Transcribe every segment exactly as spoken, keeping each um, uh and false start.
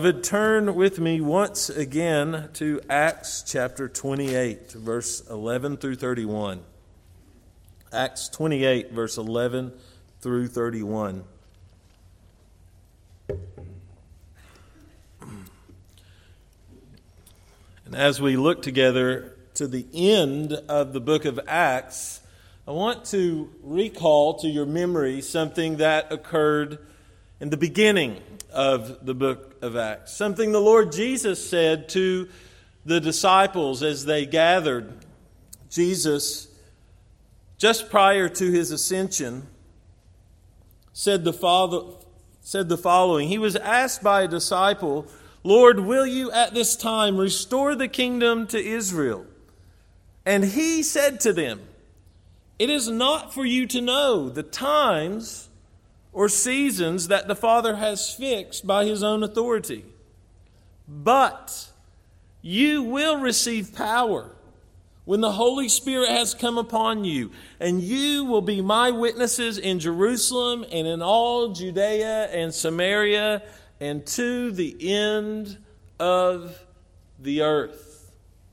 beloved, turn with me once again to Acts chapter twenty-eight, verse eleven through thirty-one. Acts twenty-eight, verse eleven through thirty-one. And as we look together to the end of the book of Acts, I want to recall to your memory something that occurred in the beginning of the book of Acts. Something the Lord Jesus said to the disciples as they gathered. Jesus, just prior to his ascension, said the, father, said the following. He was asked by a disciple, "Lord, will you at this time restore the kingdom to Israel?" And he said to them, "It is not for you to know the times or seasons that the Father has fixed by his own authority. But you will receive power when the Holy Spirit has come upon you, and you will be my witnesses in Jerusalem and in all Judea and Samaria and to the end of the earth."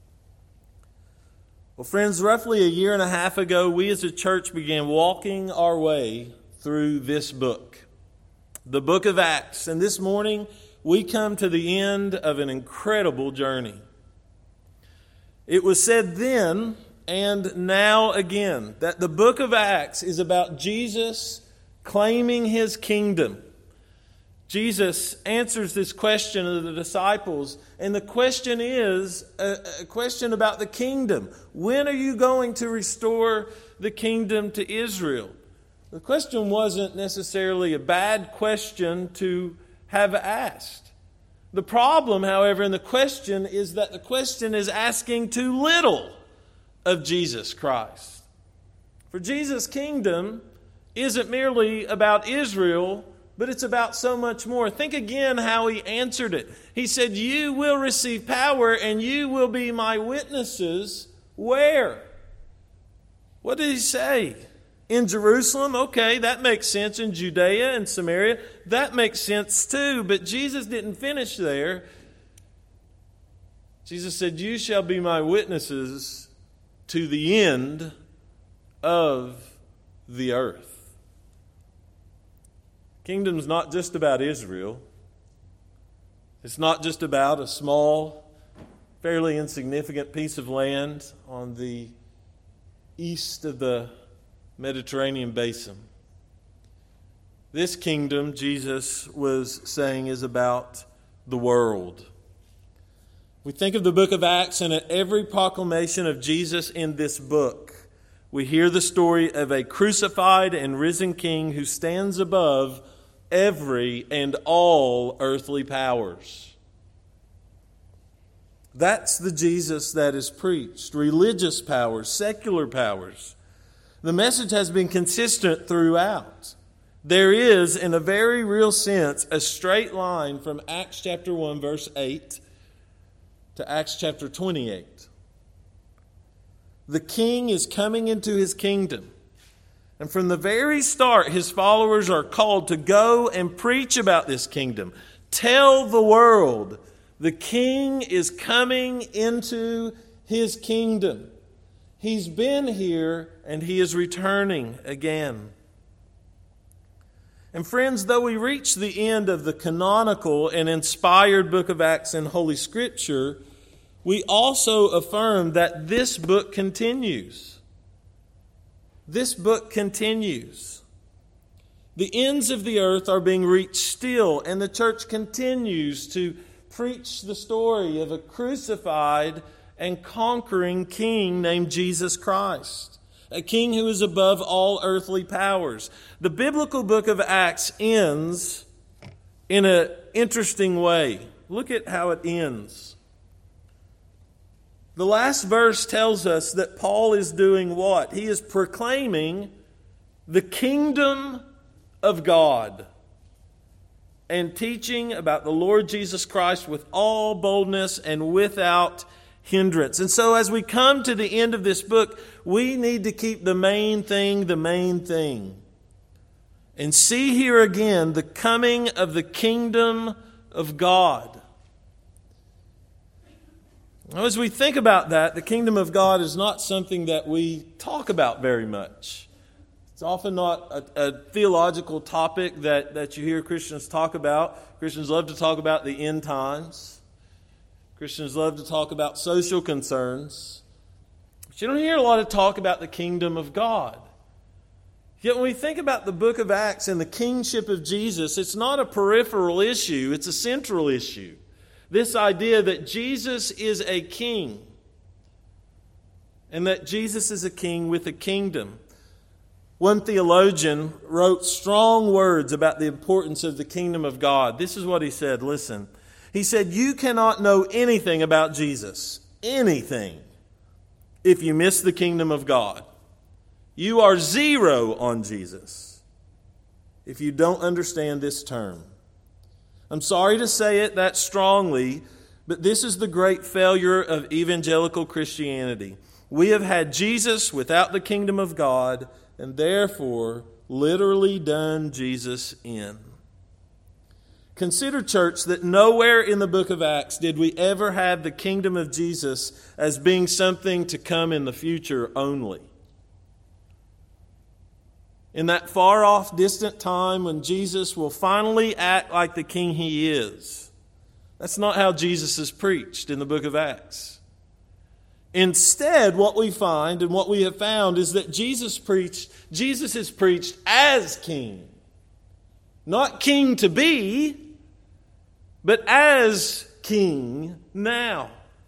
Well, friends, roughly a year and a half ago, we as a church began walking our way through this book, the book of Acts. And this morning, we come to the end of an incredible journey. It was said then and now again that the book of Acts is about Jesus claiming his kingdom. Jesus answers this question of the disciples, and the question is a, a question about the kingdom. When are you going to restore the kingdom to Israel? The question wasn't necessarily a bad question to have asked. The problem, however, in the question is that the question is asking too little of Jesus Christ. For Jesus' kingdom isn't merely about Israel, but it's about so much more. Think again how he answered it. He said, "You will receive power and you will be my witnesses." Where? What did he say? In Jerusalem? Okay, that makes sense. In Judea and Samaria, that makes sense too. But Jesus didn't finish there. Jesus said, "You shall be my witnesses to the end of the earth." Kingdom's not just about Israel. It's not just about a small, fairly insignificant piece of land on the east of the Mediterranean basin. This kingdom, Jesus was saying, is about the world. We think of the book of Acts, and at every proclamation of Jesus in this book, we hear the story of a crucified and risen king who stands above every and all earthly powers. That's the Jesus that is preached. Religious powers, secular powers. The message has been consistent throughout. There is, in a very real sense, a straight line from Acts chapter one, verse eight to Acts chapter twenty-eight. The king is coming into his kingdom. And from the very start, his followers are called to go and preach about this kingdom. Tell the world the king is coming into his kingdom. He's been here and he is returning again. And friends, though we reach the end of the canonical and inspired book of Acts in Holy Scripture, we also affirm that this book continues. This book continues. The ends of the earth are being reached still, and the church continues to preach the story of a crucified and conquering king named Jesus Christ, a king who is above all earthly powers. The biblical book of Acts ends in an interesting way. Look at how it ends. The last verse tells us that Paul is doing what? He is proclaiming the kingdom of God and teaching about the Lord Jesus Christ with all boldness and without hindrance. And so as we come to the end of this book, we need to keep the main thing the main thing. And see here again the coming of the kingdom of God. Now, as we think about that, the kingdom of God is not something that we talk about very much. It's often not a, a theological topic that, that you hear Christians talk about. Christians love to talk about the end times. Christians love to talk about social concerns. But you don't hear a lot of talk about the kingdom of God. Yet when we think about the book of Acts and the kingship of Jesus, it's not a peripheral issue, it's a central issue. This idea that Jesus is a king, and that Jesus is a king with a kingdom. One theologian wrote strong words about the importance of the kingdom of God. This is what he said, listen. He said, "You cannot know anything about Jesus, anything, if you miss the kingdom of God. You are zero on Jesus if you don't understand this term." I'm sorry to say it that strongly, but this is the great failure of evangelical Christianity. We have had Jesus without the kingdom of God, and therefore literally done Jesus in. Consider, church, that nowhere in the book of Acts did we ever have the kingdom of Jesus as being something to come in the future only. In that far-off, distant time when Jesus will finally act like the king he is. That's not how Jesus is preached in the book of Acts. Instead, what we find and what we have found is that Jesus preached, Jesus is preached as king. Not king to be, but as king now.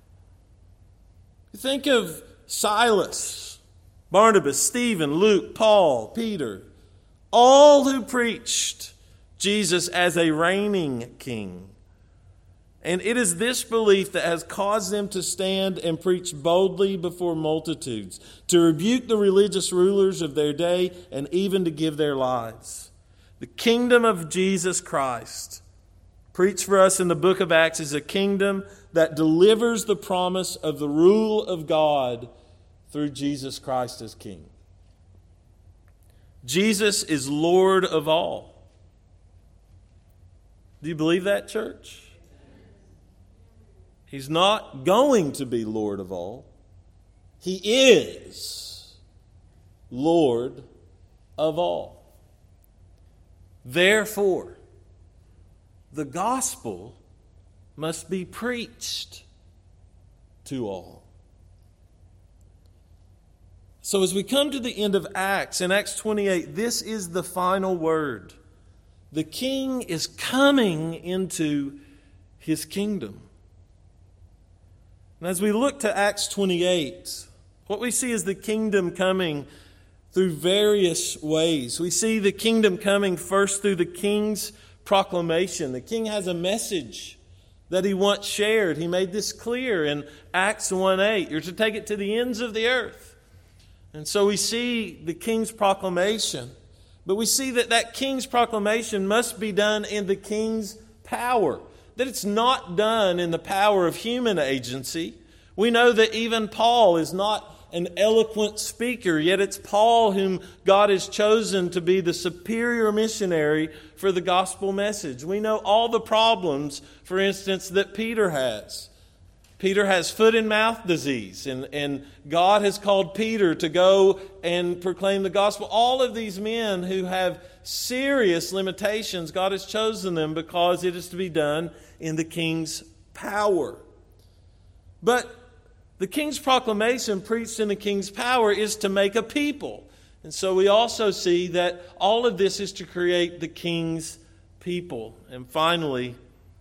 Think of Silas, Barnabas, Stephen, Luke, Paul, Peter, all who preached Jesus as a reigning king. And it is this belief that has caused them to stand and preach boldly before multitudes, to rebuke the religious rulers of their day, and even to give their lives. The kingdom of Jesus Christ, preached for us in the book of Acts, is a kingdom that delivers the promise of the rule of God through Jesus Christ as King. Jesus is Lord of all. Do you believe that, church? He's not going to be Lord of all. He is Lord of all. Therefore, the gospel must be preached to all. So as we come to the end of Acts, in Acts twenty-eight, this is the final word. The king is coming into his kingdom. And as we look to Acts twenty-eight, what we see is the kingdom coming through various ways. We see the kingdom coming first through the king's proclamation. The king has a message that he once shared. He made this clear in Acts one eight. You're to take it to the ends of the earth. And so we see the king's proclamation. But we see that that king's proclamation must be done in the king's power. That it's not done in the power of human agency. We know that even Paul is not an eloquent speaker, yet it's Paul whom God has chosen to be the superior missionary for the gospel message. We know all the problems, for instance, that Peter has. Peter has foot and mouth disease, and, and God has called Peter to go and proclaim the gospel. All of these men who have serious limitations, God has chosen them because it is to be done in the king's power. But the king's proclamation preached in the king's power is to make a people. And so we also see that all of this is to create the king's people. And finally,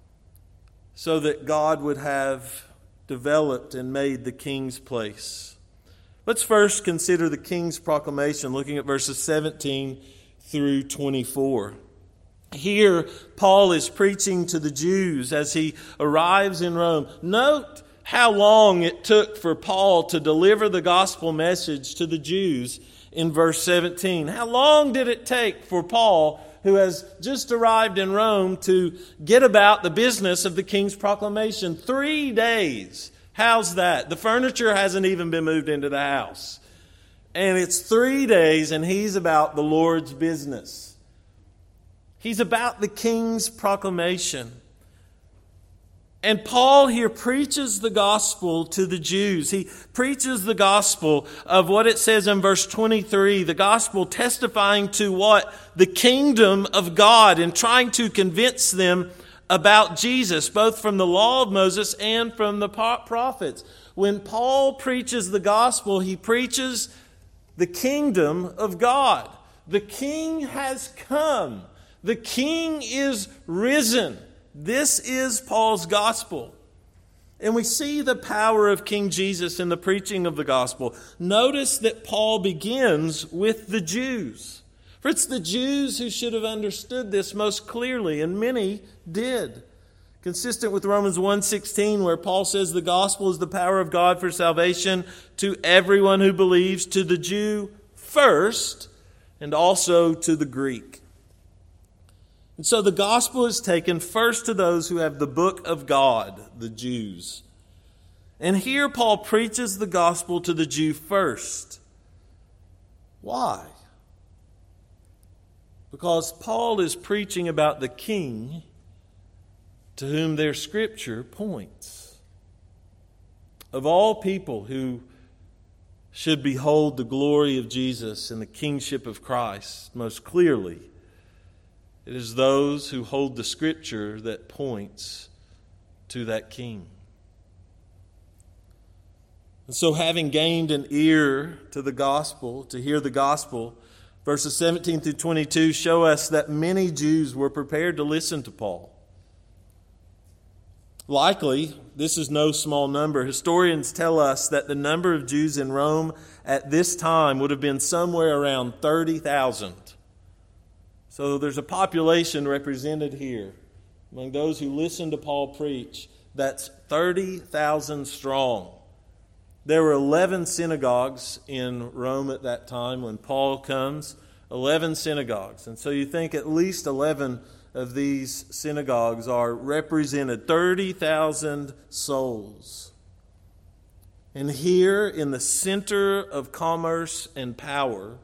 so that God would have developed and made the king's place. Let's first consider the king's proclamation, looking at verses seventeen through twenty-four. Here, Paul is preaching to the Jews as he arrives in Rome. Note how long it took for Paul to deliver the gospel message to the Jews in verse seventeen. How long did it take for Paul, who has just arrived in Rome, to get about the business of the king's proclamation? Three days. How's that? The furniture hasn't even been moved into the house. And it's three days and he's about the Lord's business. He's about the king's proclamation. And Paul here preaches the gospel to the Jews. He preaches the gospel of what it says in verse twenty-three, the gospel testifying to what? The kingdom of God, and trying to convince them about Jesus, both from the law of Moses and from the prophets. When Paul preaches the gospel, he preaches the kingdom of God. The King has come. The King is risen. This is Paul's gospel. And we see the power of King Jesus in the preaching of the gospel. Notice that Paul begins with the Jews. For it's the Jews who should have understood this most clearly, and many did. Consistent with Romans one sixteen, where Paul says the gospel is the power of God for salvation to everyone who believes, to the Jew first, and also to the Greek. And so the gospel is taken first to those who have the book of God, the Jews. And here Paul preaches the gospel to the Jew first. Why? Because Paul is preaching about the King to whom their scripture points. Of all people who should behold the glory of Jesus and the kingship of Christ most clearly, it is those who hold the scripture that points to that King. And so, having gained an ear to the gospel, to hear the gospel, verses seventeen through twenty-two show us that many Jews were prepared to listen to Paul. Likely, this is no small number. Historians tell us that the number of Jews in Rome at this time would have been somewhere around thirty thousand. So there's a population represented here among those who listen to Paul preach that's thirty thousand strong. There were eleven synagogues in Rome at that time when Paul comes. eleven synagogues. And so you think at least eleven of these synagogues are represented. thirty thousand souls. And here in the center of commerce and power,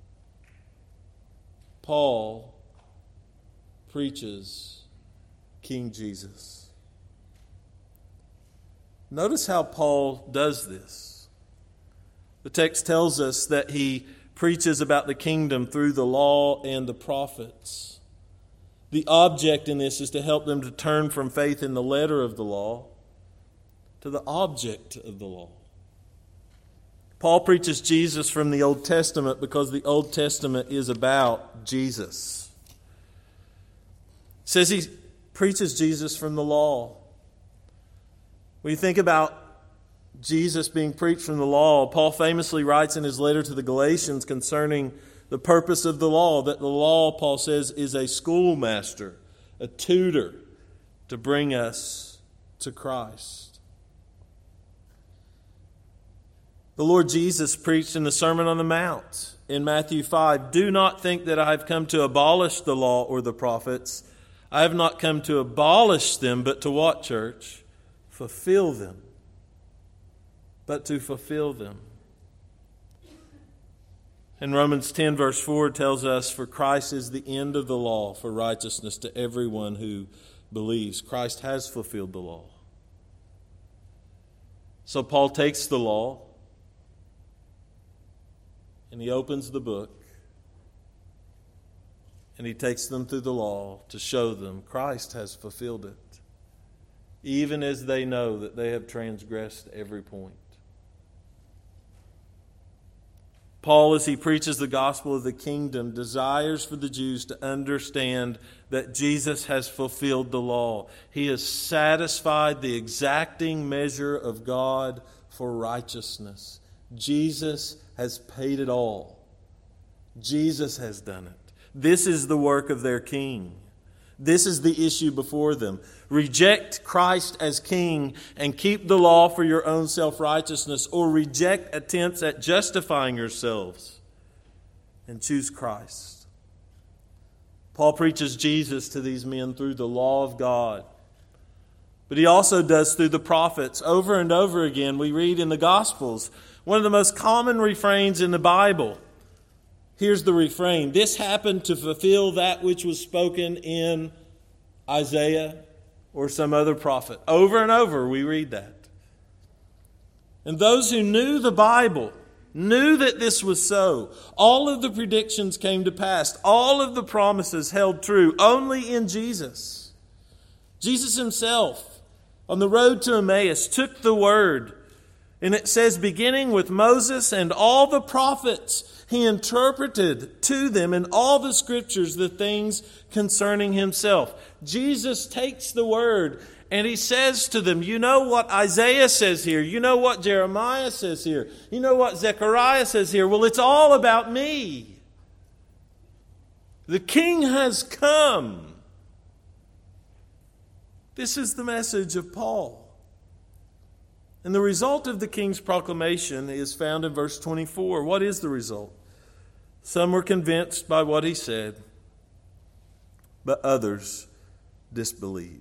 Paul preaches King Jesus. Notice how Paul does this. The text tells us that he preaches about the kingdom through the law and the prophets. The object in this is to help them to turn from faith in the letter of the law to the object of the law. Paul preaches Jesus from the Old Testament because the Old Testament is about Jesus. It says he preaches Jesus from the law. When you think about Jesus being preached from the law, Paul famously writes in his letter to the Galatians concerning the purpose of the law, that the law, Paul says, is a schoolmaster, a tutor to bring us to Christ. The Lord Jesus preached in the Sermon on the Mount in Matthew five, "Do not think that I have come to abolish the law or the prophets. I have not come to abolish them, but to what, church? Fulfill them." But to fulfill them. And Romans ten verse four tells us, "For Christ is the end of the law for righteousness to everyone who believes." Christ has fulfilled the law. So Paul takes the law and he opens the book and he takes them through the law to show them Christ has fulfilled it, even as they know that they have transgressed every point. Paul, as he preaches the gospel of the kingdom, desires for the Jews to understand that Jesus has fulfilled the law. He has satisfied the exacting measure of God for righteousness. Jesus has paid it all. Jesus has done it. This is the work of their King. This is the issue before them. Reject Christ as King and keep the law for your own self-righteousness, or reject attempts at justifying yourselves and choose Christ. Paul preaches Jesus to these men through the law of God, but he also does through the prophets. Over and over again, we read in the Gospels, one of the most common refrains in the Bible. Here's the refrain: "This happened to fulfill that which was spoken in Isaiah, or some other prophet. Over and over we read that. And those who knew the Bible knew that this was so. All of the predictions came to pass. All of the promises held true only in Jesus. Jesus himself, on the road to Emmaus, took the word. And it says, beginning with Moses and all the prophets, he interpreted to them in all the scriptures the things concerning himself. Jesus takes the word and he says to them, you know what Isaiah says here. You know what Jeremiah says here. You know what Zechariah says here. Well, it's all about me. The King has come. This is the message of Paul. And the result of the King's proclamation is found in verse twenty-four. What is the result? Some were convinced by what he said, but others disbelieved.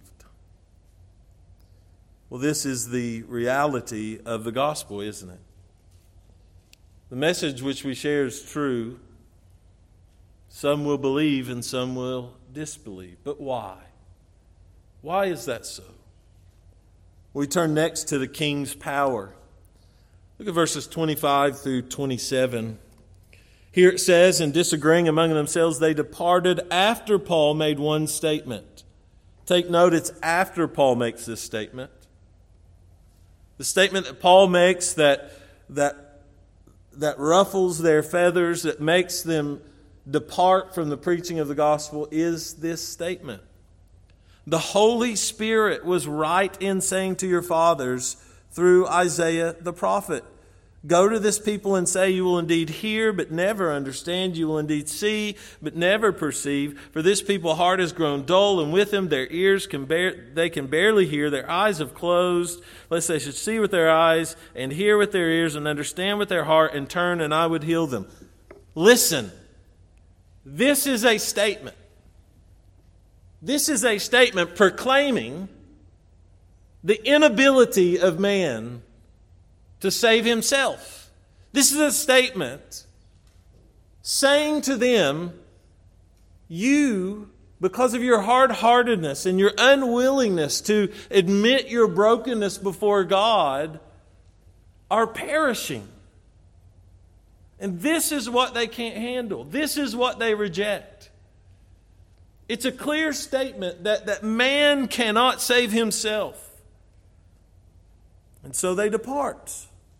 Well, this is the reality of the gospel, isn't it? The message which we share is true. Some will believe and some will disbelieve. But why? Why is that so? We turn next to the King's power. Look at verses twenty-five through twenty-seven. Here it says, in disagreeing among themselves, they departed after Paul made one statement. Take note, it's after Paul makes this statement. The statement that Paul makes that, that, that ruffles their feathers, that makes them depart from the preaching of the gospel is this statement. The Holy Spirit was right in saying to your fathers through Isaiah the prophet, go to this people and say, you will indeed hear, but never understand. You will indeed see, but never perceive. For this people's heart has grown dull, and with them their ears can bear, they can barely hear. Their eyes have closed, lest they should see with their eyes, and hear with their ears, and understand with their heart, and turn, and I would heal them. Listen, this is a statement. This is a statement proclaiming the inability of man to save himself. This is a statement saying to them, you, because of your hard-heartedness and your unwillingness to admit your brokenness before God, are perishing. And this is what they can't handle. This is what they reject. It's a clear statement that, that man cannot save himself. And so they depart.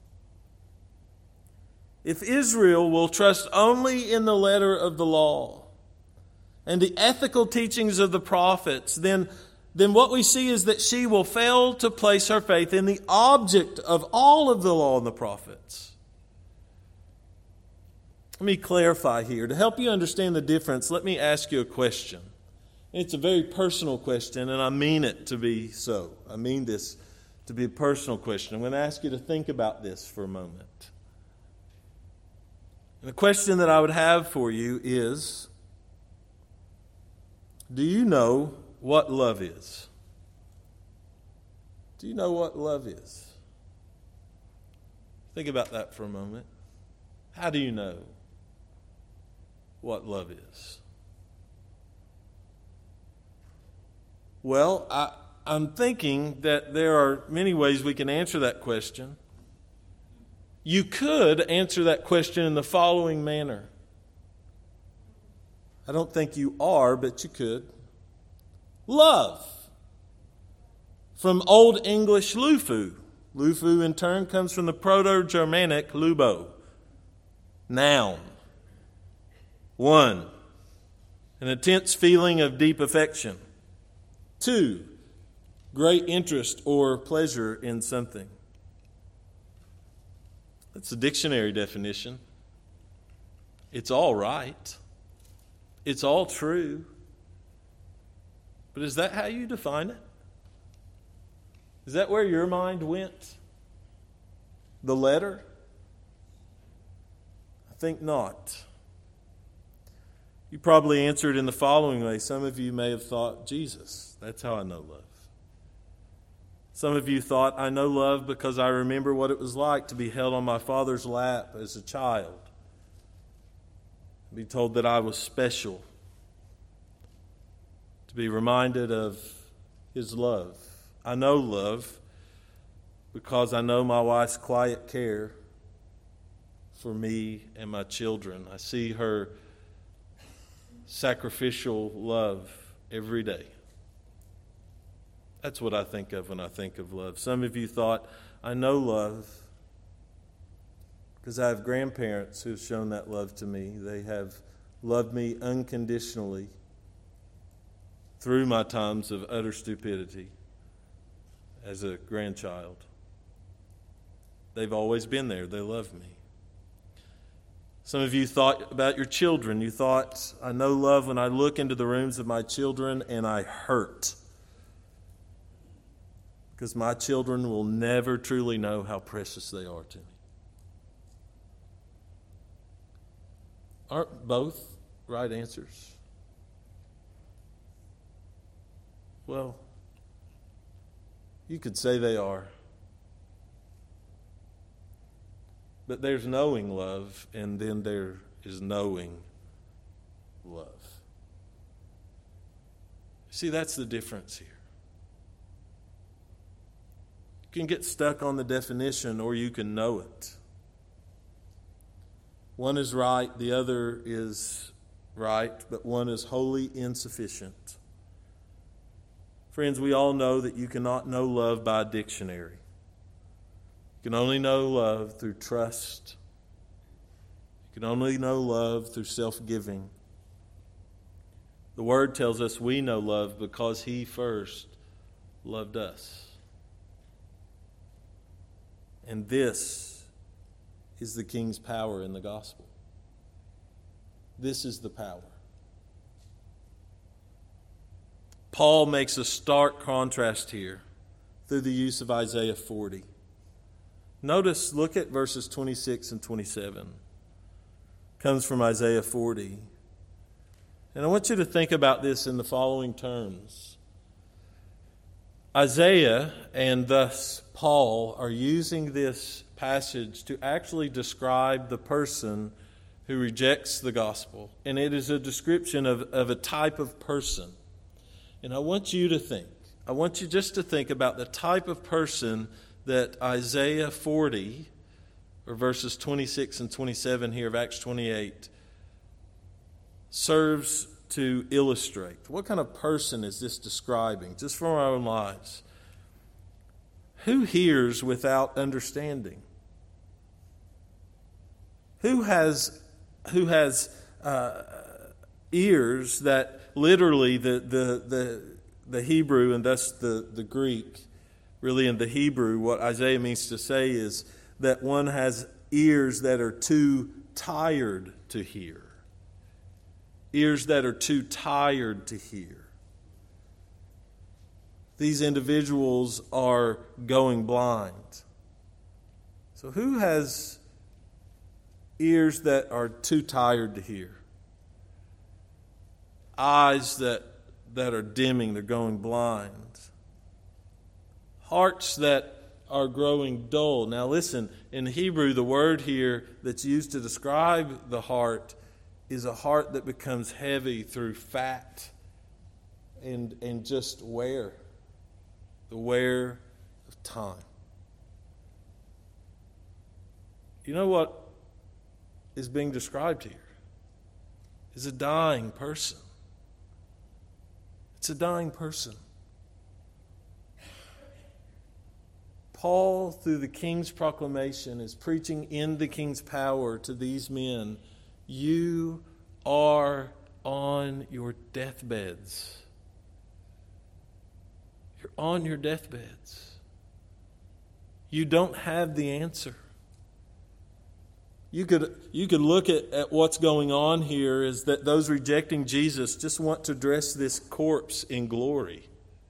If Israel will trust only in the letter of the law and the ethical teachings of the prophets, then, then what we see is that she will fail to place her faith in the object of all of the law and the prophets. Let me clarify here. To help you understand the difference, let me ask you a question. It's a very personal question, and I mean it to be so. I mean this to be a personal question. I'm going to ask you to think about this for a moment. And the question that I would have for you is, do you know what love is? Do you know what love is? Think about that for a moment. How do you know what love is? Well, I, I'm thinking that there are many ways we can answer that question. You could answer that question in the following manner. I don't think you are, but you could. Love. From Old English lufu. Lufu in turn comes from the Proto-Germanic lubo. Noun. One. An intense feeling of deep affection. Two, great interest or pleasure in something. That's a dictionary definition. It's all right. It's all true. But is that how you define it? Is that where your mind went? The letter? I think not. You probably answered in the following way. Some of you may have thought, Jesus, that's how I know love. Some of you thought, I know love because I remember what it was like to be held on my father's lap as a child. To be told that I was special. To be reminded of His love. I know love because I know my wife's quiet care for me and my children. I see her sacrificial love every day. That's what I think of when I think of love. Some of you thought, I know love because I have grandparents who have shown that love to me. They have loved me unconditionally through my times of utter stupidity as a grandchild. They've always been there. They love me. Some of you thought about your children. You thought, I know love when I look into the rooms of my children and I hurt. Because my children will never truly know how precious they are to me. Aren't both right answers? Well, you could say they are. But there's knowing love, and then there is knowing love. See, that's the difference here. You can get stuck on the definition, or you can know it. One is right, the other is right, but one is wholly insufficient. Friends, we all know that you cannot know love by a dictionary. You can only know love through trust. You can only know love through self-giving. The Word tells us we know love because He first loved us. And this is the King's power in the gospel. This is the power. Paul makes a stark contrast here through the use of Isaiah forty. Notice, look at verses twenty-six and twenty-seven. Comes from Isaiah forty. And I want you to think about this in the following terms. Isaiah and thus Paul are using this passage to actually describe the person who rejects the gospel. And it is a description of, of a type of person. And I want you to think, I want you just to think about the type of person that Isaiah forty, or verses twenty-six and twenty-seven here of Acts twenty-eight, serves to illustrate. What kind of person is this describing, just from our own lives? Who hears without understanding? Who has, who has uh, ears that literally the, the, the, the Hebrew and thus the, the Greek, really in the Hebrew, what Isaiah means to say is that one has ears that are too tired to hear. Ears that are too tired to hear. These individuals are going blind. So who has ears that are too tired to hear? Eyes that, that are dimming, they're going blind. Hearts that are growing dull. Now listen, in Hebrew, the word here that's used to describe the heart is a heart that becomes heavy through fat and, and just wear. The wear of time. You know what is being described here? Is a dying person. It's a dying person. Paul, through the king's proclamation, is preaching in the king's power to these men. You are on your deathbeds. You're on your deathbeds. You don't have the answer. You could, you could look at, at what's going on here is that those rejecting Jesus just want to dress this corpse in glory.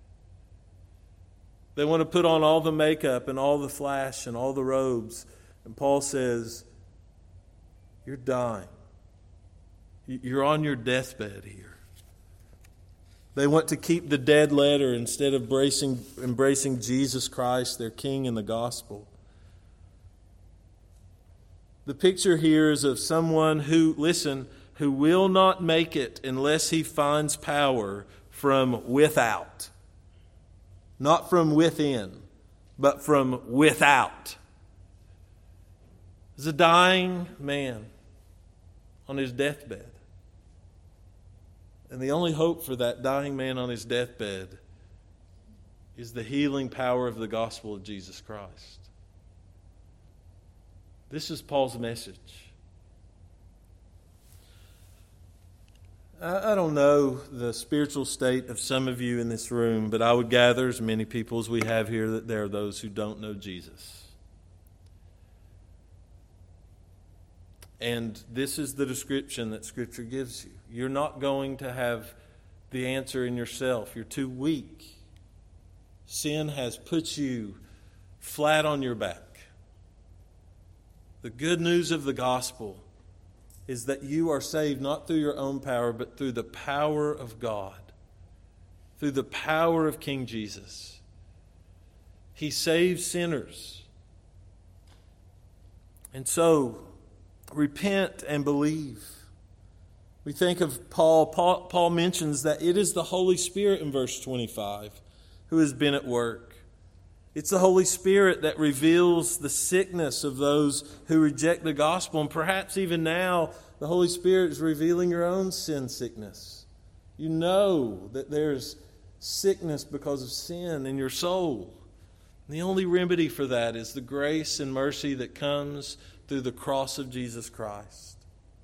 They want to put on all the makeup and all the flash and all the robes. And Paul says, you're dying. You're on your deathbed here. They want to keep the dead letter instead of embracing, embracing Jesus Christ, their King in the gospel. The picture here is of someone who, listen, who will not make it unless he finds power from without. not from within, but from without. There's a dying man on his deathbed. And the only hope for that dying man on his deathbed is the healing power of the gospel of Jesus Christ. This is Paul's message. I, I don't know the spiritual state of some of you in this room, but I would gather, as many people as we have here, that there are those who don't know Jesus. And this is the description that Scripture gives you. You're not going to have the answer in yourself. You're too weak. Sin has put you flat on your back. The good news of the gospel is that you are saved not through your own power, but through the power of God, through the power of King Jesus. He saves sinners. And so, repent and believe. We think of Paul. Paul. Paul mentions that it is the Holy Spirit in verse twenty-five who has been at work. It's the Holy Spirit that reveals the sickness of those who reject the gospel. And perhaps even now, the Holy Spirit is revealing your own sin sickness. You know that there's sickness because of sin in your soul. And the only remedy for that is the grace and mercy that comes through the cross of Jesus Christ.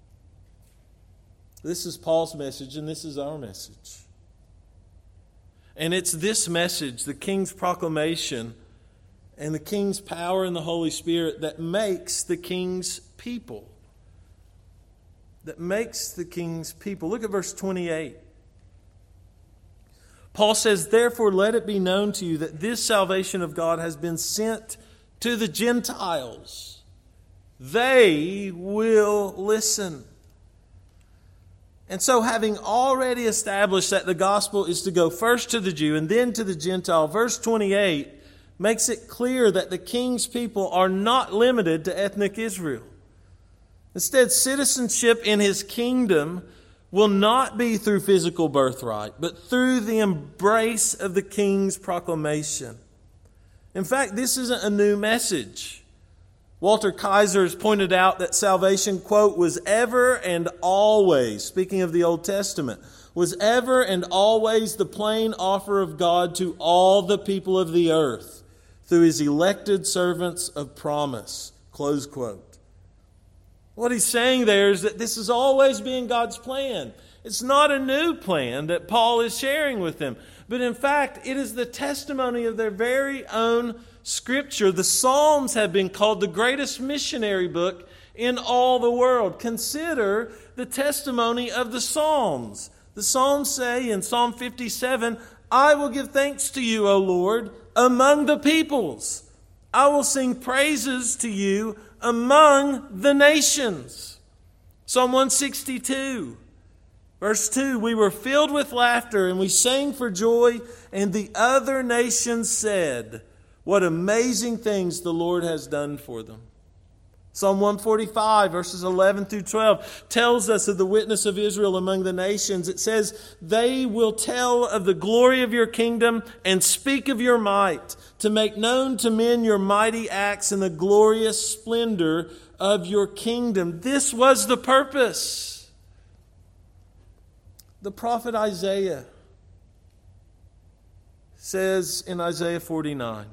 This is Paul's message, and this is our message. And it's this message, the King's proclamation and the King's power in the Holy Spirit, that makes the King's people. That makes the King's people. Look at verse twenty-eight. Paul says, "Therefore let it be known to you that this salvation of God has been sent to the Gentiles. They will listen." And so, having already established that the gospel is to go first to the Jew and then to the Gentile, verse twenty-eight makes it clear that the King's people are not limited to ethnic Israel. Instead, citizenship in his kingdom will not be through physical birthright, but through the embrace of the King's proclamation. In fact, this isn't a new message. Walter Kaiser has pointed out that salvation, quote, was ever and always, speaking of the Old Testament, was ever and always the plain offer of God to all the people of the earth through his elected servants of promise, close quote. What he's saying there is that this has always been God's plan. It's not a new plan that Paul is sharing with them, but in fact, it is the testimony of their very own Scripture. The Psalms have been called the greatest missionary book in all the world. Consider the testimony of the Psalms. The Psalms say in Psalm fifty-seven, "I will give thanks to you, O Lord, among the peoples. I will sing praises to you among the nations." Psalm one sixty-two, verse two, "We were filled with laughter and we sang for joy, and the other nations said, 'What amazing things the Lord has done for them.'" Psalm one forty-five, verses eleven through twelve, tells us of the witness of Israel among the nations. It says, "They will tell of the glory of your kingdom and speak of your might, to make known to men your mighty acts and the glorious splendor of your kingdom." This was the purpose. The prophet Isaiah says in Isaiah forty-nine,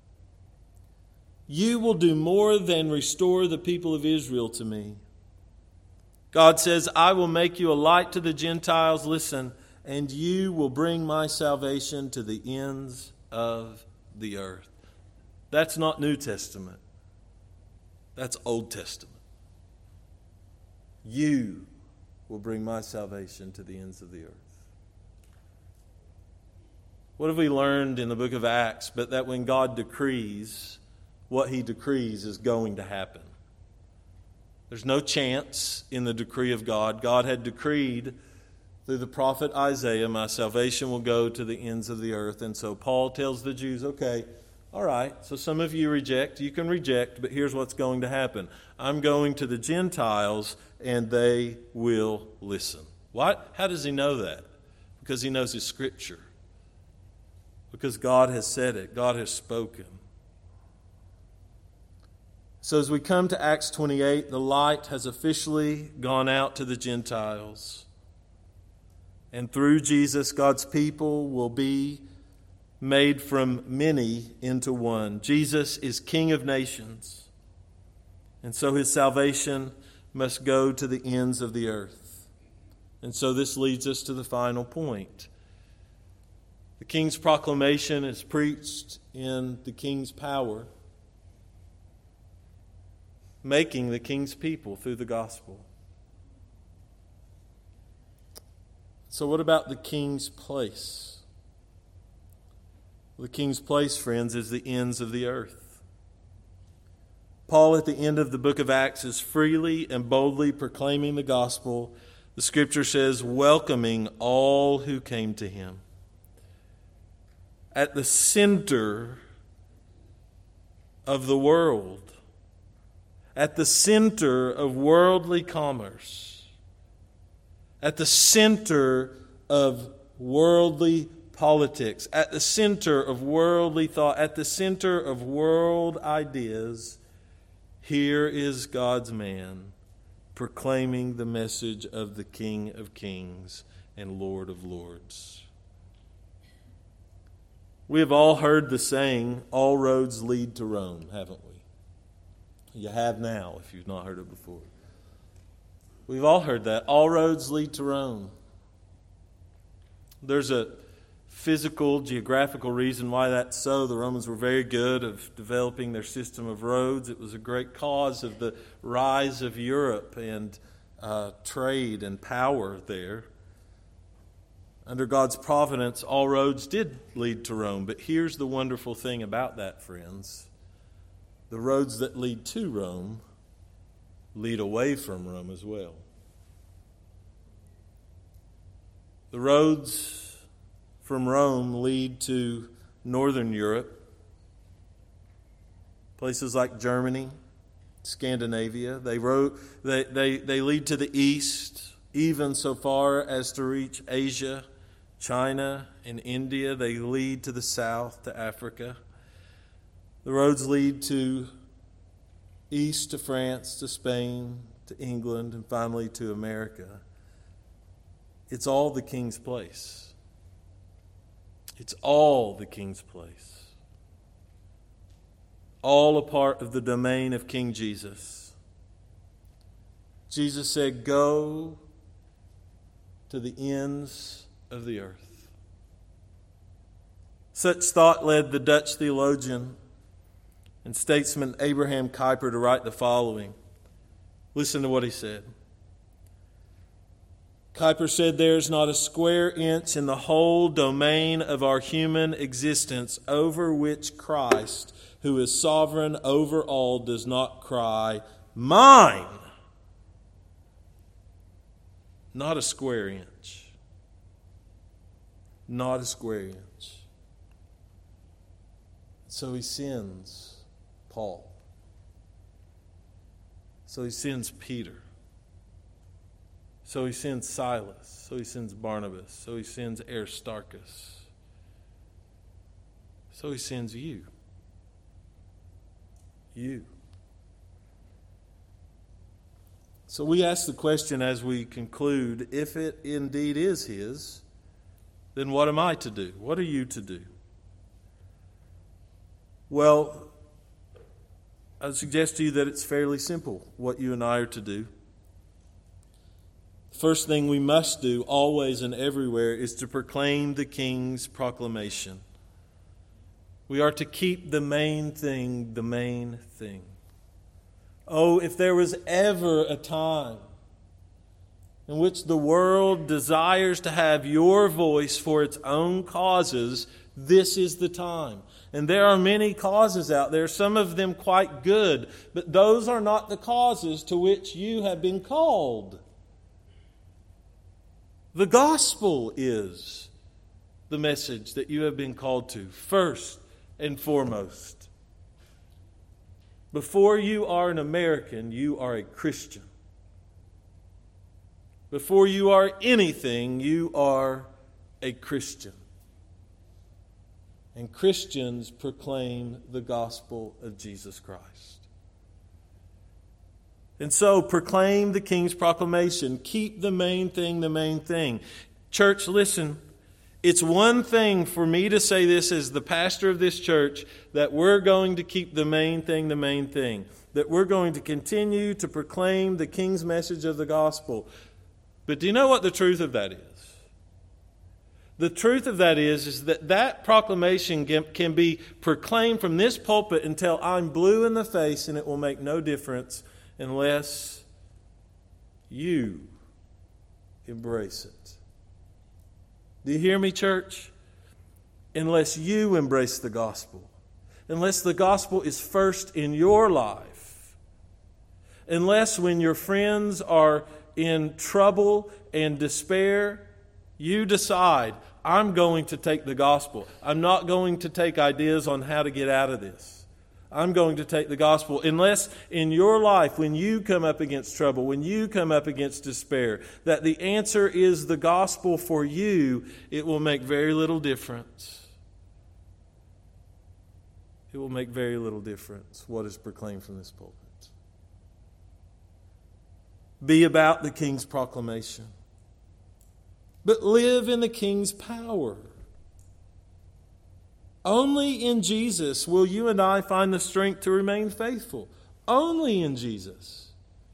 "You will do more than restore the people of Israel to me." God says, "I will make you a light to the Gentiles," listen, "and you will bring my salvation to the ends of the earth." That's not New Testament. That's Old Testament. You will bring my salvation to the ends of the earth. What have we learned in the book of Acts but that when God decrees, what he decrees is going to happen? There's no chance in the decree of God. God had decreed through the prophet Isaiah, "My salvation will go to the ends of the earth." And so Paul tells the Jews, okay, all right, so some of you reject, you can reject, but here's what's going to happen. I'm going to the Gentiles and they will listen. What? How does he know that? Because he knows his Scripture. because God has said it. God has spoken. So as we come to Acts twenty-eight, the light has officially gone out to the Gentiles. And through Jesus, God's people will be made from many into one. Jesus is King of nations. And so his salvation must go to the ends of the earth. And so this leads us to the final point. The king's proclamation is preached in the king's power, making the king's people through the gospel. So what about the king's place? The king's place, friends, is the ends of the earth. Paul, at the end of the book of Acts, is freely and boldly proclaiming the gospel. The scripture says, welcoming all who came to him. At the center of the world, at the center of worldly commerce, at the center of worldly politics, at the center of worldly thought, at the center of world ideas, here is God's man proclaiming the message of the King of Kings and Lord of Lords. We have all heard the saying, all roads lead to Rome, haven't we? You have now, if you've not heard it before. We've all heard that. All roads lead to Rome. There's a physical, geographical reason why that's so. The Romans were very good of developing their system of roads. It was a great cause of the rise of Europe and uh, trade and power there. Under God's providence, all roads did lead to Rome. But here's the wonderful thing about that, friends. The roads that lead to Rome lead away from Rome as well. The roads from Rome lead to northern Europe, places like Germany, Scandinavia. They, ro- they, they, they lead to the east, even so far as to reach Asia, China, and India. They lead to the south, to Africa. The roads lead to east, to France, to Spain, to England, and finally to America. It's all the king's place. It's all the king's place. All a part of the domain of King Jesus. Jesus said, go to the ends of the earth. Such thought led the Dutch theologian and statesman Abraham Kuyper to write the following. Listen to what he said. Kuyper said, "There's not a square inch in the whole domain of our human existence over which Christ, who is sovereign over all, does not cry, 'Mine!' Not a square inch. Not a square inch." So he sends Paul. So he sends Peter. So he sends Silas. So he sends Barnabas. So he sends Aristarchus. So he sends you. You. So we ask the question as we conclude, if it indeed is his, then what am I to do? What are you to do? Well, I suggest to you that it's fairly simple what you and I are to do. First thing we must do, always and everywhere, is to proclaim the King's proclamation. We are to keep the main thing the main thing. Oh, if there was ever a time in which the world desires to have your voice for its own causes, this is the time. And there are many causes out there, some of them quite good, but those are not the causes to which you have been called. The gospel is the message that you have been called to, first and foremost. Before you are an American, you are a Christian. Before you are anything, you are a Christian. and Christians proclaim the gospel of Jesus Christ. And so proclaim the King's proclamation. Keep the main thing the main thing. Church, listen. It's one thing for me to say this as the pastor of this church, that we're going to keep the main thing the main thing. That we're going to continue to proclaim the King's message of the gospel. But do you know what the truth of that is? The truth of that is, is that that proclamation can, can be proclaimed from this pulpit until I'm blue in the face, and it will make no difference unless you embrace it. Do you hear me, church? Unless you embrace the gospel. Unless the gospel is first in your life. Unless when your friends are in trouble and despair, you decide, I'm going to take the gospel. I'm not going to take ideas on how to get out of this. I'm going to take the gospel. Unless in your life, when you come up against trouble, when you come up against despair, that the answer is the gospel for you, it will make very little difference. It will make very little difference what is proclaimed from this pulpit. Be about the King's proclamation. But live in the King's power. Only in Jesus will you and I find the strength to remain faithful. Only in Jesus.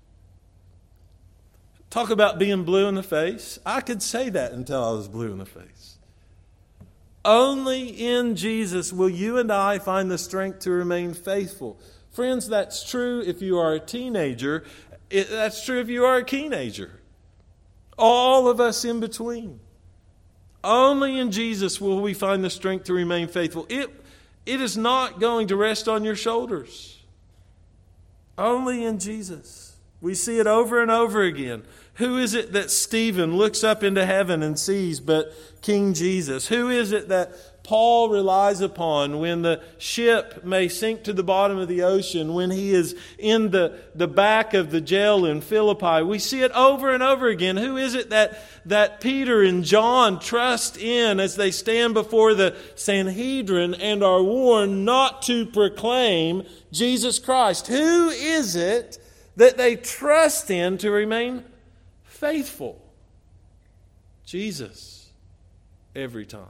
Talk about being blue in the face. I could say that until I was blue in the face. Only in Jesus will you and I find the strength to remain faithful. Friends, that's true if you are a teenager. It, that's true if you are a teenager. All of us in between. Only in Jesus will we find the strength to remain faithful. It, it is not going to rest on your shoulders. Only in Jesus. We see it over and over again. Who is it that Stephen looks up into heaven and sees but King Jesus? Who is it that Paul relies upon when the ship may sink to the bottom of the ocean, when he is in the, the back of the jail in Philippi? We see it over and over again. Who is it that, that Peter and John trust in as they stand before the Sanhedrin and are warned not to proclaim Jesus Christ? Who is it that they trust in to remain faithful? Jesus. Every time.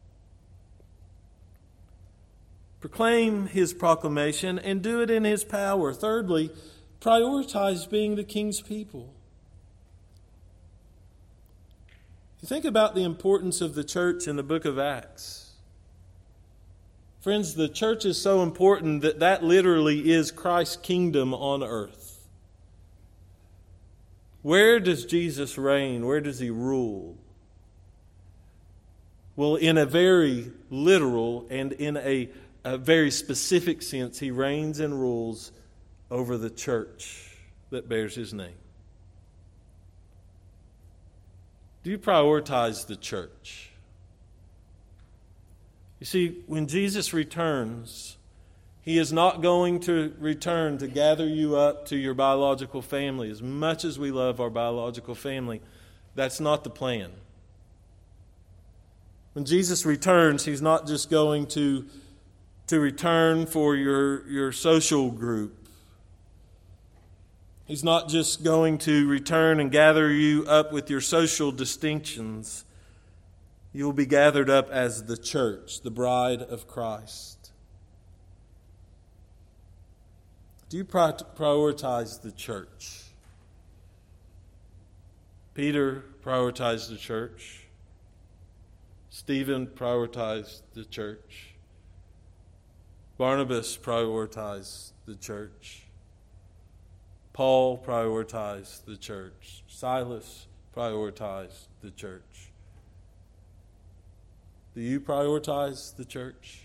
Proclaim His proclamation and do it in His power. Thirdly, prioritize being the King's people. You think about the importance of the church in the book of Acts. Friends, the church is so important that that literally is Christ's kingdom on earth. Where does Jesus reign? Where does He rule? Well, in a very literal and in a A very specific sense, He reigns and rules over the church that bears His name. Do you prioritize the church? You see, when Jesus returns, He is not going to return to gather you up to your biological family. As much as we love our biological family, that's not the plan. When Jesus returns, He's not just going to to return for your, your social group. He's not just going to return and gather you up with your social distinctions. You'll be gathered up as the church, the bride of Christ. Do you prioritize the church? Peter prioritized the church. Stephen prioritized the church. Barnabas prioritized the church. Paul prioritized the church. Silas prioritized the church. Do you prioritize the church?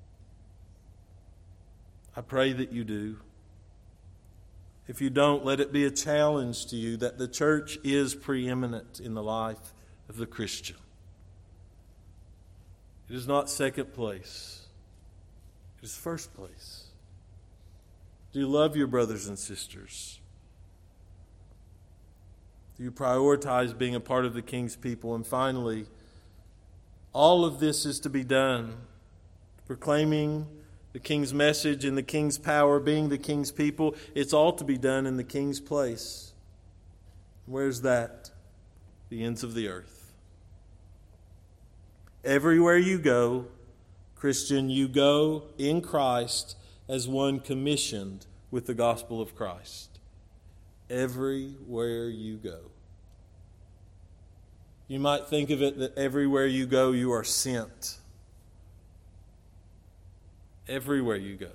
I pray that you do. If you don't, let it be a challenge to you that the church is preeminent in the life of the Christian. It is not second place. It is first place. Do you love your brothers and sisters? Do you prioritize being a part of the King's people? And finally, all of this is to be done. proclaiming the King's message in the King's power, being the King's people. It's all to be done in the King's place. Where's that? The ends of the earth. Everywhere you go, Christian, you go in Christ as one commissioned with the gospel of Christ. Everywhere you go. You might think of it that everywhere you go, you are sent. Everywhere you go.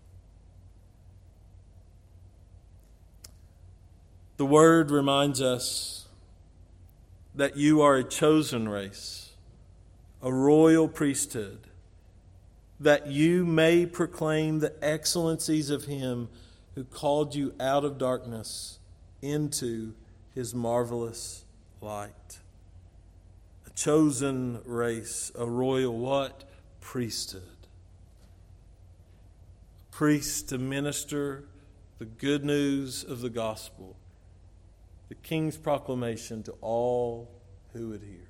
The Word reminds us that you are a chosen race, a royal priesthood, that you may proclaim the excellencies of Him who called you out of darkness into His marvelous light. A chosen race, a royal what? Priesthood. Priests to minister the good news of the gospel, the King's proclamation to all who would hear.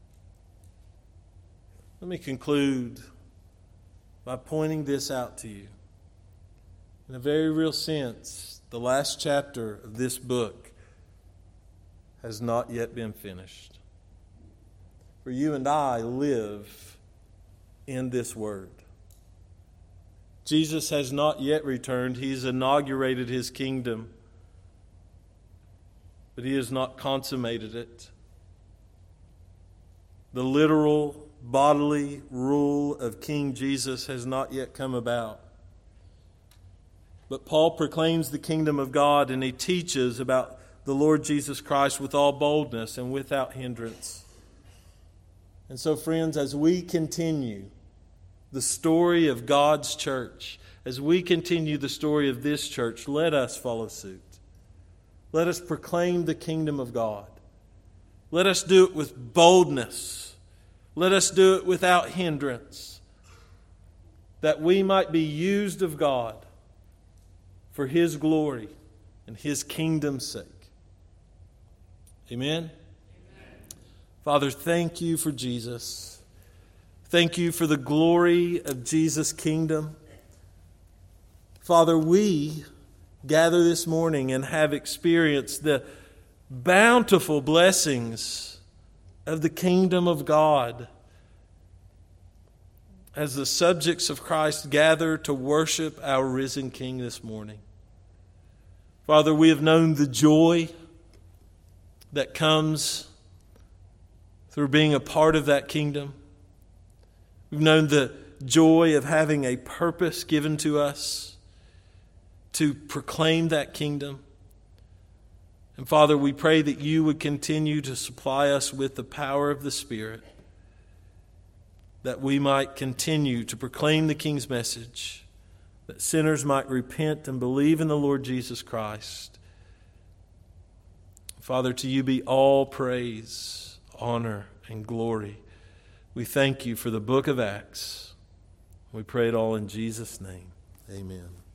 Let me conclude by pointing this out to you. In a very real sense, the last chapter of this book has not yet been finished. For you and I live in this Word. Jesus has not yet returned. He's inaugurated His kingdom, but He has not consummated it. The literal, bodily rule of King Jesus has not yet come about. But Paul proclaims the kingdom of God, and he teaches about the Lord Jesus Christ with all boldness and without hindrance. And so, friends, as we continue the story of God's church, as we continue the story of this church, let us follow suit. Let us proclaim the kingdom of God. Let us do it with boldness. Let us do it without hindrance, that we might be used of God for His glory and His kingdom's sake. Amen? Amen. Father, thank you for Jesus. Thank you for the glory of Jesus' kingdom. Father, we gather this morning and have experienced the bountiful blessings of the kingdom of God as the subjects of Christ gather to worship our risen King this morning. Father, we have known the joy that comes through being a part of that kingdom. We've known the joy of having a purpose given to us to proclaim that kingdom. And Father, we pray that you would continue to supply us with the power of the Spirit, that we might continue to proclaim the King's message, that sinners might repent and believe in the Lord Jesus Christ. Father, to you be all praise, honor, and glory. We thank you for the book of Acts. We pray it all in Jesus' name. Amen.